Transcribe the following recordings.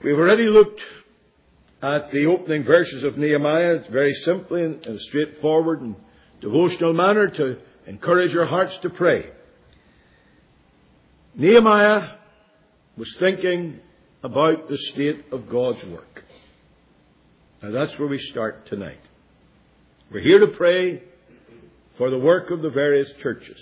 We've already looked at the opening verses of Nehemiah. It's very simply in a straightforward and devotional manner to encourage our hearts to pray. Nehemiah was thinking about the state of God's work. Now that's where we start tonight. We're here to pray for the work of the various churches.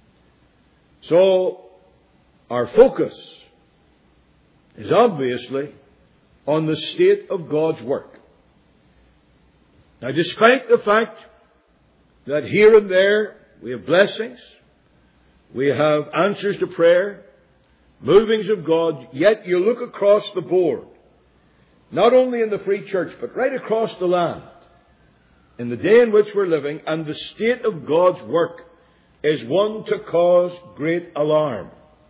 So our focus is obviously on the state of God's work. Now, despite the fact that here and there we have blessings, we have answers to prayer, movings of God, yet you look across the board, not only in the free church, but right across the land, in the day in which we're living, and the state of God's work is one to cause great alarm.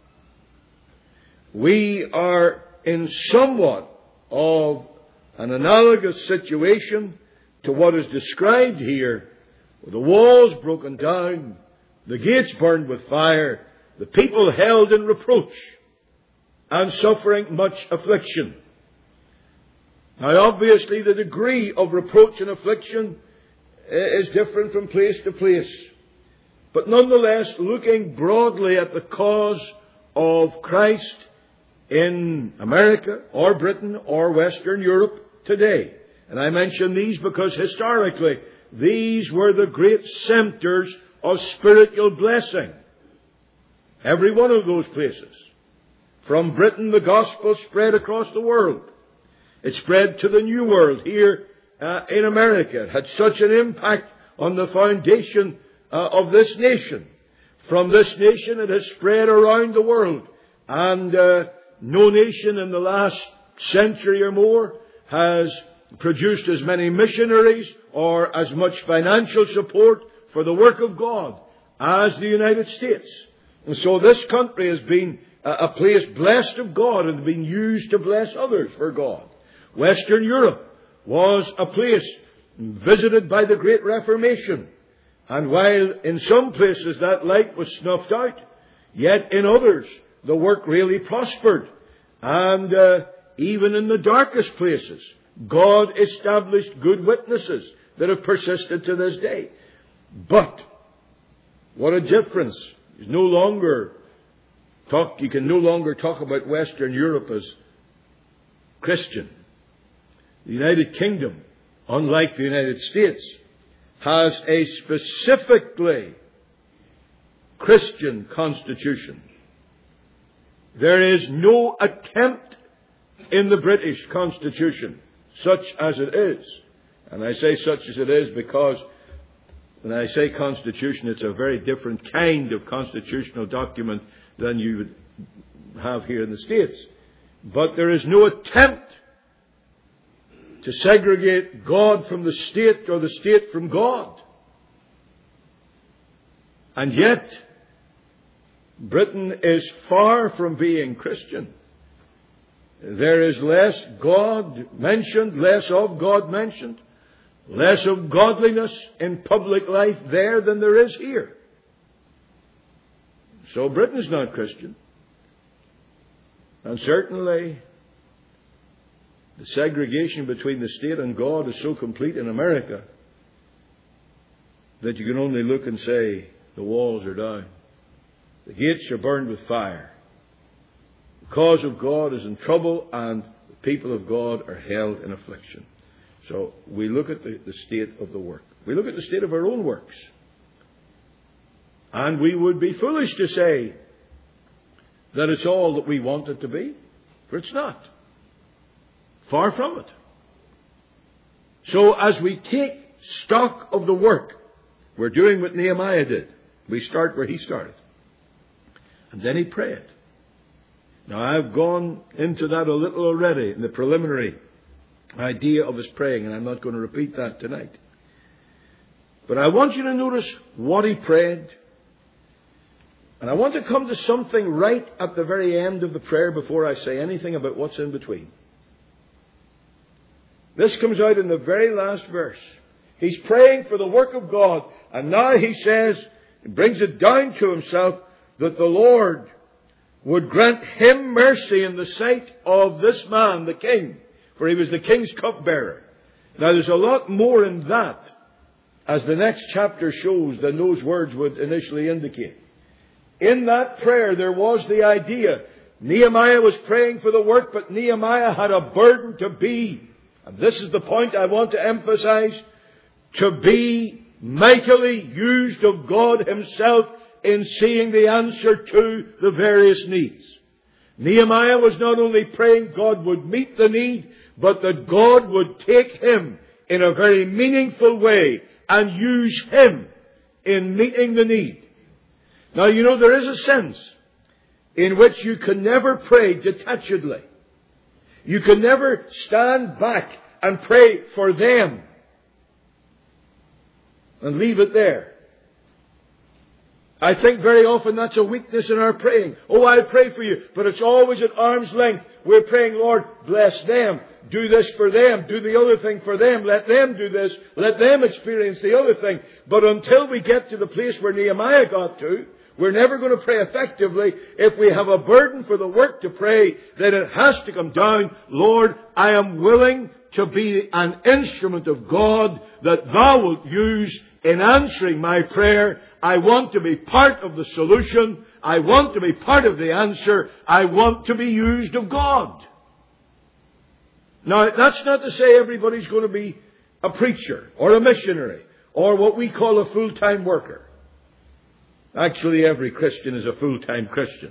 We are in somewhat of an analogous situation to what is described here, with the walls broken down, the gates burned with fire, the people held in reproach, and suffering much affliction. Now obviously the degree of reproach and affliction is different from place to place. But nonetheless, looking broadly at the cause of Christ in America or Britain or Western Europe today. And I mention these because historically these were the great centres of spiritual blessing. Every one of those places. From Britain the gospel spread across the world. It spread to the New World here in America. It had such an impact on the foundation of this nation. From this nation it has spread around the world. And no nation in the last century or more has produced as many missionaries or as much financial support for the work of God as the United States. And so this country has been a place blessed of God and been used to bless others for God. Western Europe was a place visited by the Great Reformation. And while in some places that light was snuffed out, yet in others the work really prospered. And even in the darkest places, God established good witnesses that have persisted to this day. But what a difference. You can no longer talk about Western Europe as Christian. The United Kingdom, unlike the United States, has a specifically Christian constitution. There is no attempt in the British Constitution, such as it is. And I say such as it is because when I say constitution, it's a very different kind of constitutional document than you would have here in the States. But there is no attempt to segregate God from the state or the state from God. And yet, Britain is far from being Christian. There is less God mentioned, less of God mentioned, less of godliness in public life there than there is here. So Britain is not Christian. And certainly the segregation between the state and God is so complete in America that you can only look and say the walls are down. The gates are burned with fire. The cause of God is in trouble and the people of God are held in affliction. So we look at the state of the work. We look at the state of our own works. And we would be foolish to say that it's all that we want it to be. For it's not. Far from it. So as we take stock of the work, we're doing what Nehemiah did. We start where he started. And then he prayed. Now I've gone into that a little already in the preliminary idea of his praying, and I'm not going to repeat that tonight. But I want you to notice what he prayed. And I want to come to something right at the very end of the prayer before I say anything about what's in between. This comes out in the very last verse. He's praying for the work of God, and now he says, he brings it down to himself, that the Lord would grant him mercy in the sight of this man, the king, for he was the king's cupbearer. Now there's a lot more in that, as the next chapter shows, than those words would initially indicate. In that prayer there was the idea. Nehemiah was praying for the work, but Nehemiah had a burden to be, and this is the point I want to emphasize, to be mightily used of God himself in seeing the answer to the various needs. Nehemiah was not only praying God would meet the need, but that God would take him in a very meaningful way and use him in meeting the need. Now, you know, there is a sense in which you can never pray detachedly. You can never stand back and pray for them and leave it there. I think very often that's a weakness in our praying. Oh, I'll pray for you, but it's always at arm's length. We're praying, Lord, bless them. Do this for them. Do the other thing for them. Let them do this. Let them experience the other thing. But until we get to the place where Nehemiah got to, we're never going to pray effectively. If we have a burden for the work to pray, then it has to come down, Lord, I am willing to be an instrument of God that thou wilt use in answering my prayer. I want to be part of the solution. I want to be part of the answer. I want to be used of God. Now, that's not to say everybody's going to be a preacher or a missionary or what we call a full-time worker. Actually, every Christian is a full-time Christian.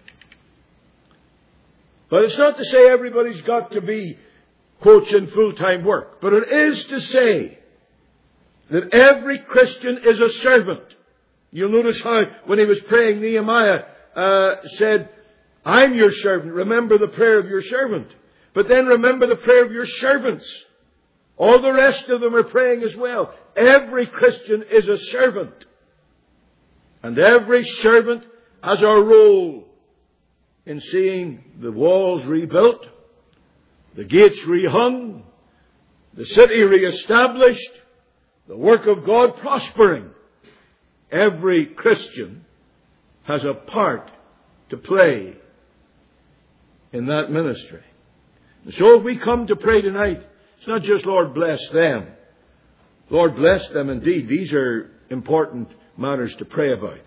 But it's not to say everybody's got to be, quotes, in full-time work. But it is to say that every Christian is a servant. You'll notice how when he was praying, Nehemiah said, I'm your servant. Remember the prayer of your servant. But then remember the prayer of your servants. All the rest of them are praying as well. Every Christian is a servant. And every servant has a role in seeing the walls rebuilt, the gates rehung, the city reestablished, the work of God prospering. Every Christian has a part to play in that ministry. And so if we come to pray tonight, it's not just, Lord, bless them. Lord, bless them indeed. These are important matters to pray about.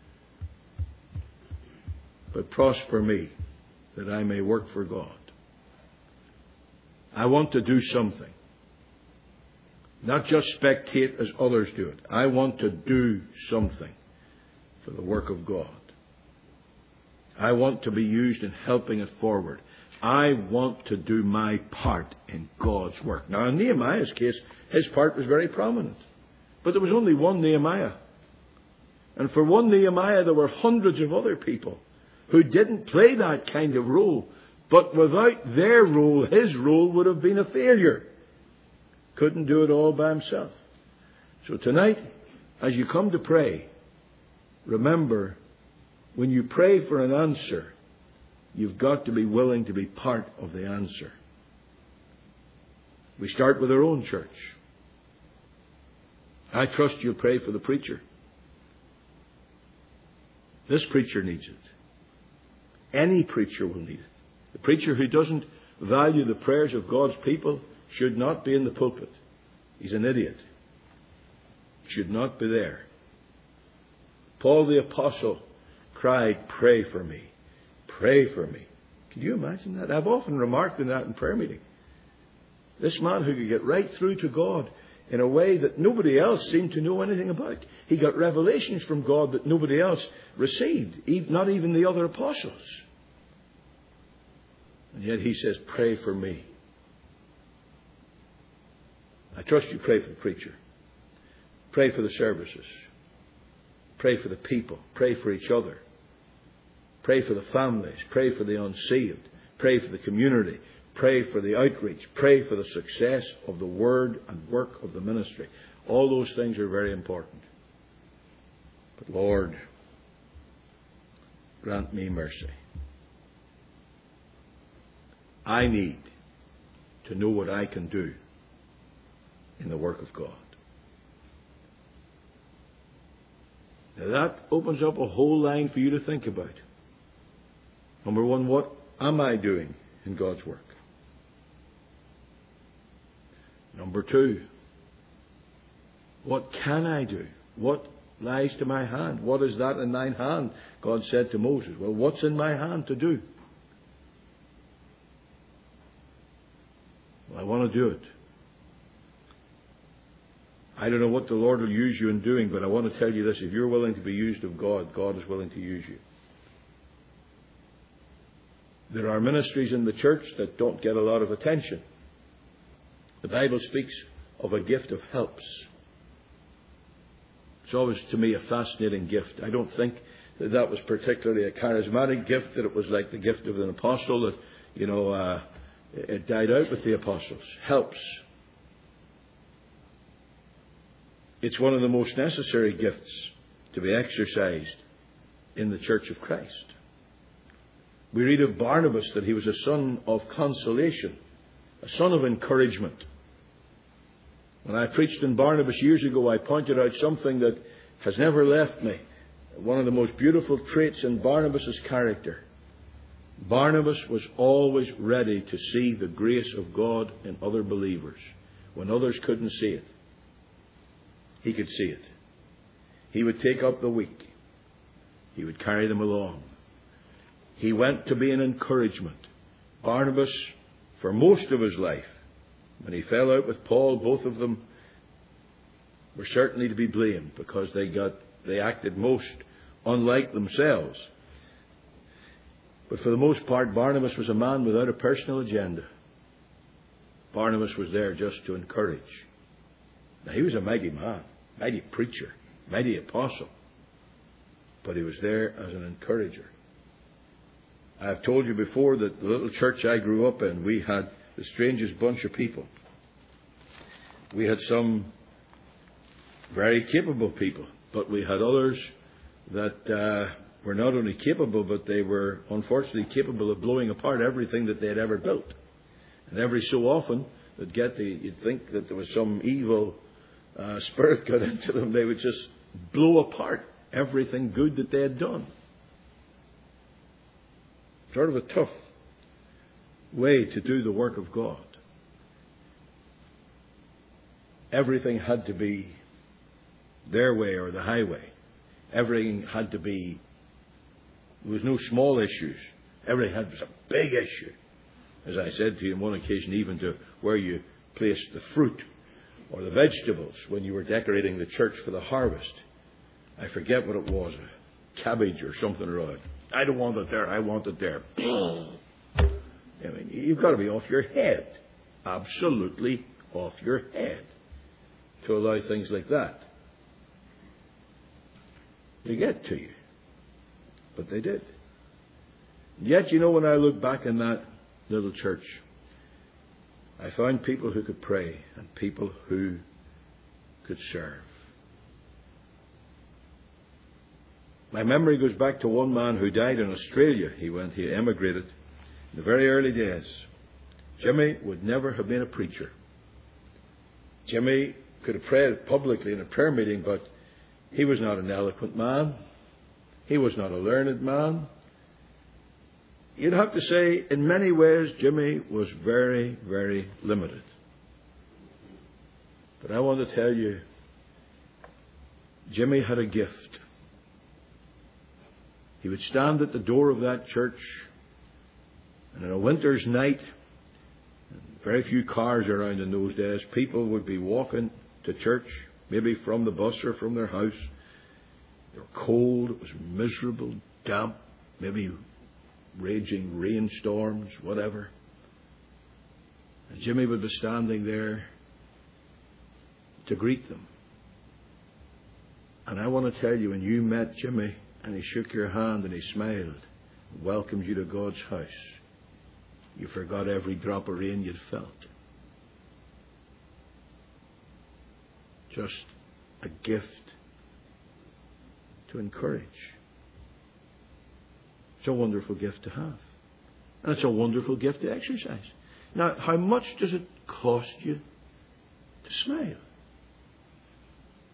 But prosper me, that I may work for God. I want to do something. Not just spectate as others do it. I want to do something for the work of God. I want to be used in helping it forward. I want to do my part in God's work. Now, in Nehemiah's case, his part was very prominent. But there was only one Nehemiah. And for one Nehemiah, there were hundreds of other people who didn't play that kind of role. But without their role, his role would have been a failure. Couldn't do it all by himself. So tonight, as you come to pray, remember, when you pray for an answer, you've got to be willing to be part of the answer. We start with our own church. I trust you'll pray for the preacher. This preacher needs it. Any preacher will need it. The preacher who doesn't value the prayers of God's people should not be in the pulpit. He's an idiot. Should not be there. Paul the Apostle cried, pray for me. Pray for me. Can you imagine that? I've often remarked on that in prayer meeting. This man who could get right through to God in a way that nobody else seemed to know anything about. He got revelations from God that nobody else received, not even the other apostles. And yet he says, pray for me. I trust you pray for the preacher. Pray for the services. Pray for the people. Pray for each other. Pray for the families. Pray for the unsaved. Pray for the community. Pray for the outreach. Pray for the success of the word and work of the ministry. All those things are very important. But Lord, grant me mercy. I need to know what I can do in the work of God. Now that opens up a whole line for you to think about. Number one, what am I doing in God's work? Number two, what can I do? What lies to my hand? What is that in thine hand? God said to Moses. Well, what's in my hand to do? Well, I want to do it. I don't know what the Lord will use you in doing, but I want to tell you this. If you're willing to be used of God, God is willing to use you. There are ministries in the church that don't get a lot of attention. The Bible speaks of a gift of helps. It's always, to me, a fascinating gift. I don't think that was particularly a charismatic gift, that it was like the gift of an apostle that, it died out with the apostles. Helps. It's one of the most necessary gifts to be exercised in the Church of Christ. We read of Barnabas that he was a son of consolation, a son of encouragement. When I preached in Barnabas years ago, I pointed out something that has never left me. One of the most beautiful traits in Barnabas' character. Barnabas was always ready to see the grace of God in other believers when others couldn't see it. He could see it. He would take up the weak. He would carry them along. He went to be an encouragement. Barnabas, for most of his life, when he fell out with Paul, both of them were certainly to be blamed because they acted most unlike themselves. But for the most part, Barnabas was a man without a personal agenda. Barnabas was there just to encourage. Now, he was a mighty man, mighty preacher, mighty apostle. But he was there as an encourager. I've told you before that the little church I grew up in, we had the strangest bunch of people. We had some very capable people, but we had others that were not only capable, but they were unfortunately capable of blowing apart everything that they had ever built. And every so often, you'd think that there was some evil spirit got into them. They would just blow apart everything good that they had done. Sort of a tough way to do the work of God. Everything had to be their way or the highway. Everything had to be, there was no small issues. Everything was a big issue. As I said to you on one occasion, even to where you placed the fruit or the vegetables when you were decorating the church for the harvest. I forget what it was, a cabbage or something or other. I don't want it there, I want it there. I mean, you've got to be off your head. Absolutely off your head to allow things like that to get to you. But they did. Yet, when I look back in that little church, I found people who could pray and people who could serve. My memory goes back to one man who died in Australia. He emigrated in the very early days. Jimmy would never have been a preacher. Jimmy could have prayed publicly in a prayer meeting, but he was not an eloquent man. He was not a learned man. You'd have to say, in many ways, Jimmy was very, very limited. But I want to tell you, Jimmy had a gift. He would stand at the door of that church, and on a winter's night, very few cars around in those days, people would be walking to church, maybe from the bus or from their house. They were cold, it was miserable, damp, maybe raging rainstorms, whatever. And Jimmy would be standing there to greet them. And I want to tell you, when you met Jimmy and he shook your hand and he smiled and welcomed you to God's house, you forgot every drop of rain you'd felt. Just a gift to encourage. It's a wonderful gift to have. And it's a wonderful gift to exercise. Now, how much does it cost you to smile?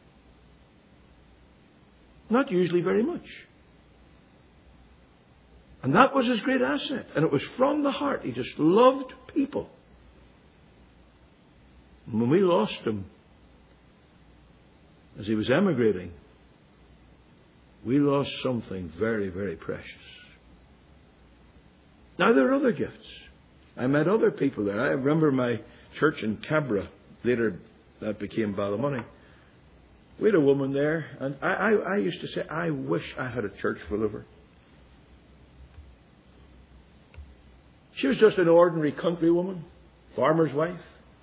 Not usually very much. And that was his great asset. And it was from the heart. He just loved people. And when we lost him, as he was emigrating, we lost something very, very precious. Now, there are other gifts. I met other people there. I remember my church in Cabra. Later, that became Ballymoney. We had a woman there, and I used to say, I wish I had a church full of her. She was just an ordinary country woman, farmer's wife.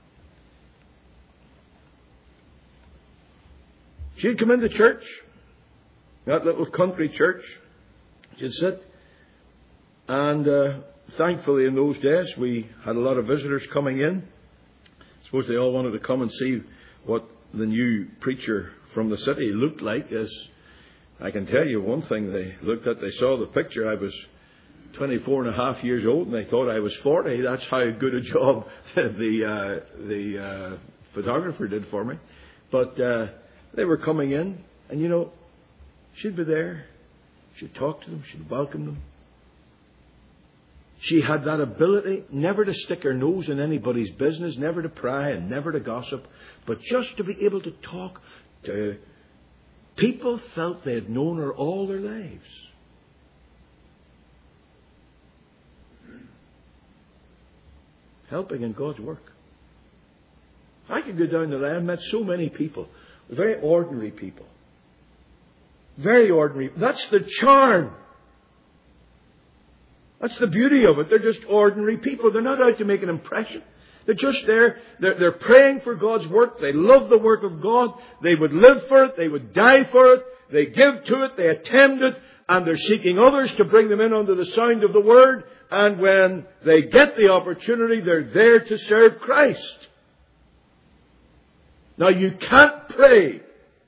She'd come into church, that little country church. She'd sit, and thankfully in those days we had a lot of visitors coming in. I suppose they all wanted to come and see what the new preacher from the city looked like. As I can tell you one thing, they looked at, they saw the picture. I was 24 and a half years old, and they thought I was 40. That's how good a job the photographer did for me. But they were coming in, and you know, she'd be there. She'd talk to them. She'd welcome them. She had that ability never to stick her nose in anybody's business, never to pry and never to gossip, but just to be able to talk to people felt they had known her all their lives. Helping in God's work. I could go down the line. I've met so many people, very ordinary people. Very ordinary. That's the charm. That's the beauty of it. They're just ordinary people. They're not out to make an impression. They're just there. They're praying for God's work. They love the work of God. They would live for it. They would die for it. They give to it. They attend it. And they're seeking others to bring them in under the sound of the Word. And when they get the opportunity, they're there to serve Christ. Now, you can't pray.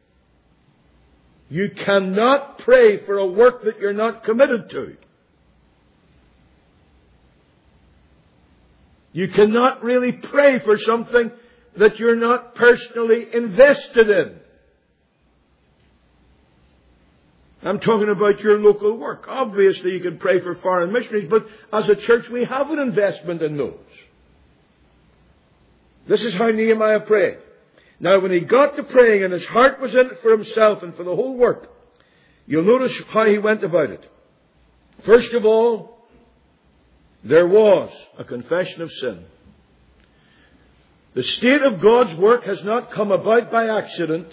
You cannot pray for a work that you're not committed to. You cannot really pray for something that you're not personally invested in. I'm talking about your local work. Obviously, you can pray for foreign missionaries, but as a church, we have an investment in those. This is how Nehemiah prayed. Now, when he got to praying and his heart was in it for himself and for the whole work, you'll notice how he went about it. First of all, there was a confession of sin. The state of God's work has not come about by accident.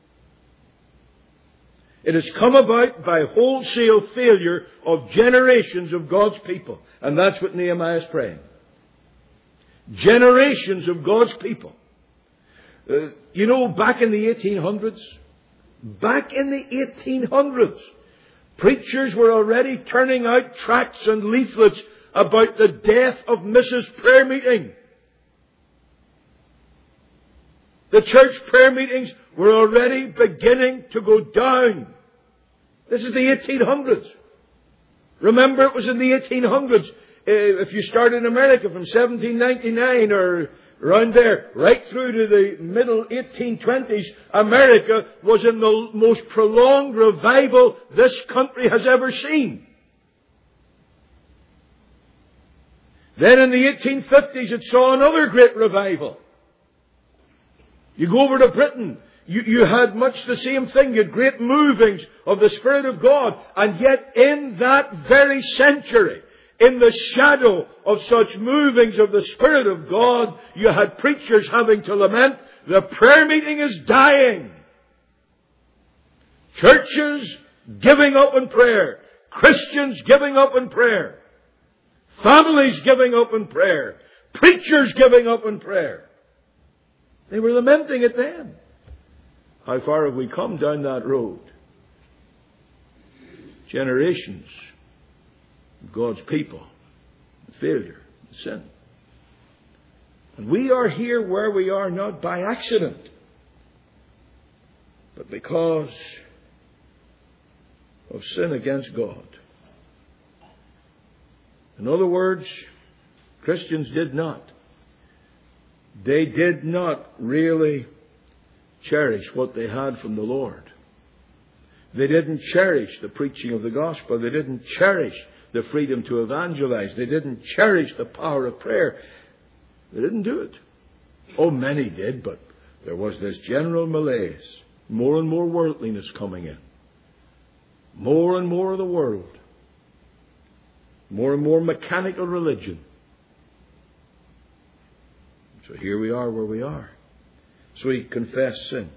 It has come about by wholesale failure of generations of God's people. And that's what Nehemiah is praying. Generations of God's people. You know, back in the 1800s, preachers were already turning out tracts and leaflets about the death of Mrs. Prayer Meeting. The church prayer meetings were already beginning to go down. This is the 1800s. Remember, it was in the 1800s. If you start in America from 1799 or around there, right through to the middle 1820s, America was in the most prolonged revival this country has ever seen. Then in the 1850s, it saw another great revival. You go over to Britain, you had much the same thing. You had great movings of the Spirit of God. And yet in that very century, in the shadow of such movings of the Spirit of God, you had preachers having to lament, the prayer meeting is dying. Churches giving up in prayer. Christians giving up in prayer. Families giving up in prayer. Preachers giving up in prayer. They were lamenting it then. How far have we come down that road? Generations of God's people. Failure. Sin. And we are here where we are not by accident, but because of sin against God. In other words, Christians did not. They did not really cherish what they had from the Lord. They didn't cherish the preaching of the gospel. They didn't cherish the freedom to evangelize. They didn't cherish the power of prayer. They didn't do it. Oh, many did, but there was this general malaise. More and more worldliness coming in. More and more of the world. More and more mechanical religion. So here we are where we are. So we confess sin.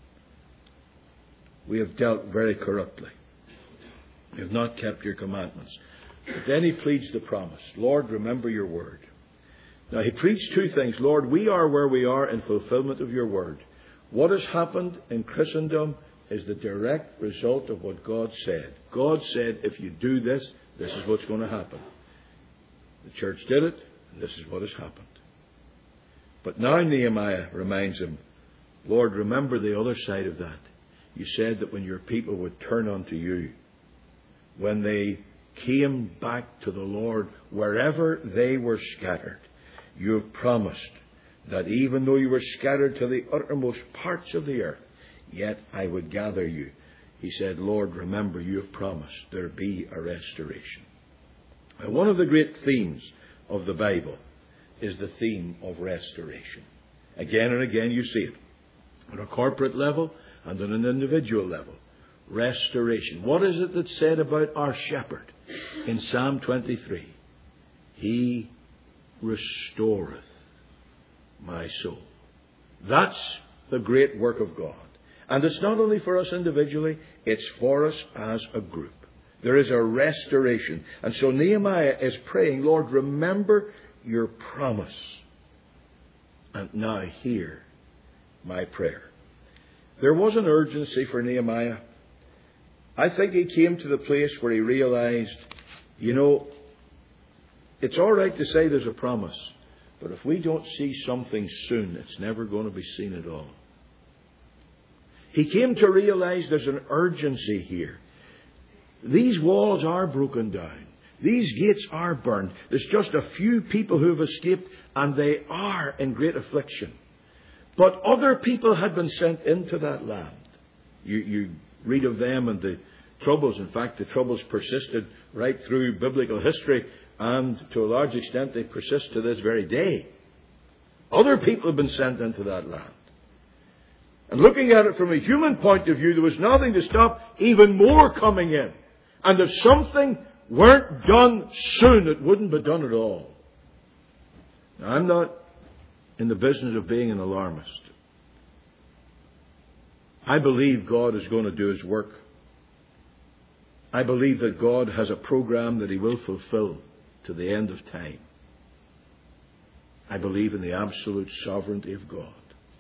We have dealt very corruptly. We have not kept your commandments. But then he pleads the promise. Lord, remember your word. Now he preached two things. Lord, we are where we are in fulfillment of your word. What has happened in Christendom is the direct result of what God said. God said, if you do this, this is what's going to happen. The church did it, and this is what has happened. But now Nehemiah reminds him, Lord, remember the other side of that. You said that when your people would turn unto you, when they came back to the Lord, wherever they were scattered, you have promised that even though you were scattered to the uttermost parts of the earth, yet I would gather you. He said, Lord, remember you have promised there be a restoration. Now, one of the great themes of the Bible is the theme of restoration. Again and again you see it. On a corporate level and on an individual level. Restoration. What is it that's said about our shepherd in Psalm 23? He restoreth my soul. That's the great work of God. And it's not only for us individually, it's for us as a group. There is a restoration. And so Nehemiah is praying, Lord, remember your promise. And now hear my prayer. There was an urgency for Nehemiah. I think he came to the place where he realized, it's all right to say there's a promise, but if we don't see something soon, it's never going to be seen at all. He came to realize there's an urgency here. These walls are broken down. These gates are burned. There's just a few people who have escaped, and they are in great affliction. But other people had been sent into that land. You read of them and the troubles. In fact, the troubles persisted right through biblical history, and to a large extent they persist to this very day. Other people have been sent into that land. And looking at it from a human point of view, there was nothing to stop even more coming in. And if something weren't done soon, it wouldn't be done at all. Now, I'm not in the business of being an alarmist. I believe God is going to do His work. I believe that God has a program that He will fulfill to the end of time. I believe in the absolute sovereignty of God.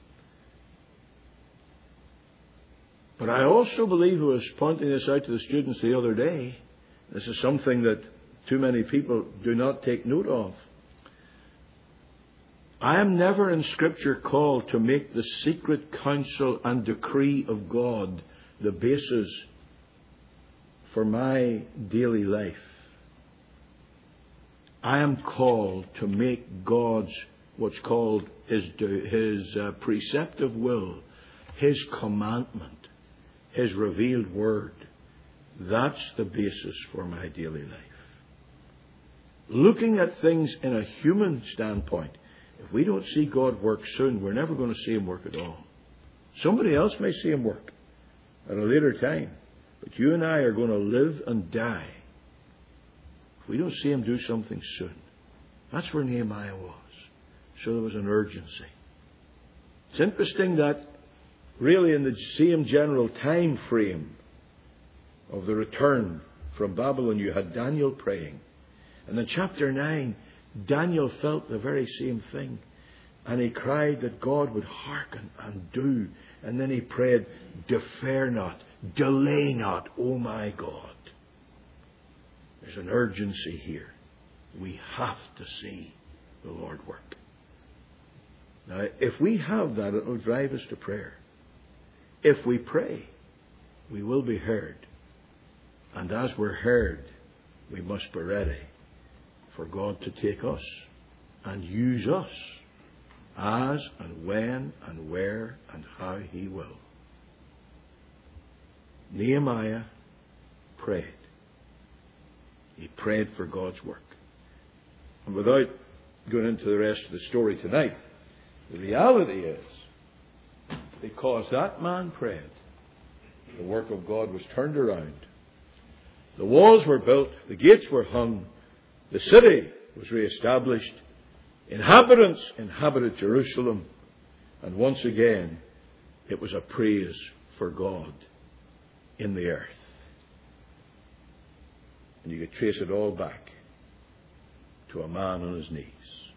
But I also believe, I was pointing this out to the students the other day, this is something that too many people do not take note of. I am never in Scripture called to make the secret counsel and decree of God the basis for my daily life. I am called to make God's, what's called His preceptive will, His commandment, His revealed word. That's the basis for my daily life. Looking at things in a human standpoint, if we don't see God work soon, we're never going to see Him work at all. Somebody else may see Him work at a later time. But you and I are going to live and die if we don't see Him do something soon. That's where Nehemiah was. So there was an urgency. It's interesting that really in the same general time frame of the return from Babylon, you had Daniel praying. And in chapter 9, Daniel felt the very same thing. And he cried that God would hearken and do. And then he prayed, defer not, delay not, O my God. There's an urgency here. We have to see the Lord work. Now, if we have that, it will drive us to prayer. If we pray, we will be heard. And as we're heard, we must be ready for God to take us and use us as and when and where and how He will. Nehemiah prayed. He prayed for God's work. And without going into the rest of the story tonight, the reality is, because that man prayed, the work of God was turned around. The walls were built, the gates were hung, the city was reestablished, inhabitants inhabited Jerusalem, and once again it was a praise for God in the earth. And you could trace it all back to a man on his knees.